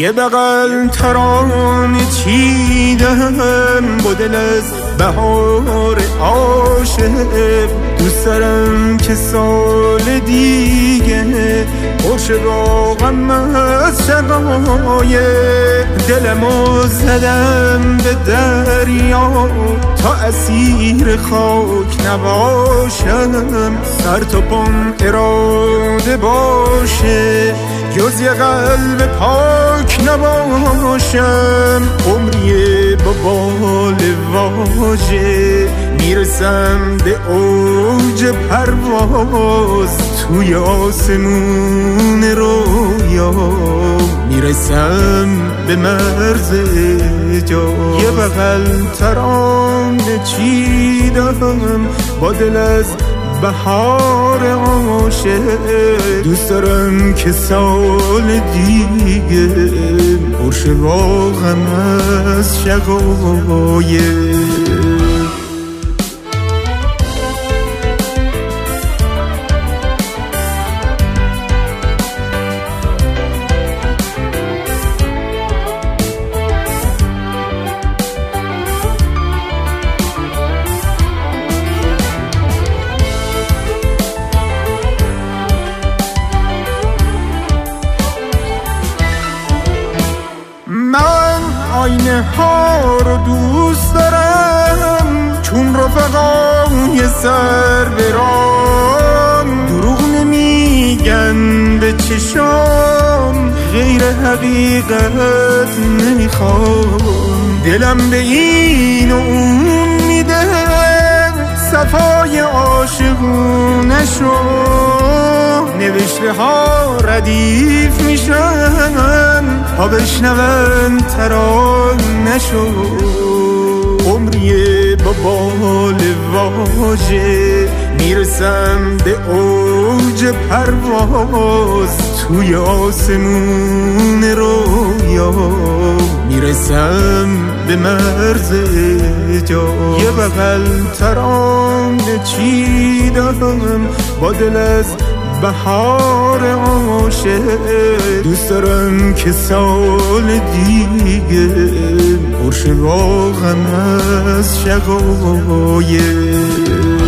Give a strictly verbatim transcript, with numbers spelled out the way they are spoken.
یه بغل ترانه چیدم با دل از بهار عاشق، دوست دارم که سال دیگه خوش باغم از شقایق، دلمو زدم به دریا تا اسیر خاک نباشم، سر تا پام اراده باشه جز یه قلب پاک نباشم، عمری با بال واژه میرسم به اوج پرواز، توی آسمون رویا میرسم به مرز جا. یه بغل ترانه چیدم با دل از بهار عاشق، دوست دارم که سال دیگه پرش باغم از شقایق. آینه ها رو دوست دارم چون رفقای سر برام، دروغ نمیگن به چشام غیر حقیقت نمیخوام، دلم به این و اون میده صفای عاشقونه شو، نوشته ها ردیف میشن تا بشنون ترانه شو، عمری با بال واژه میرسم به اوج پرواز، توی آسمون رویا میرسم به مرز جا. یه بغل ترانه چیدم با دل از بهار عاشق، دوست دارم که سال دیگه پرش باغم از شقایق.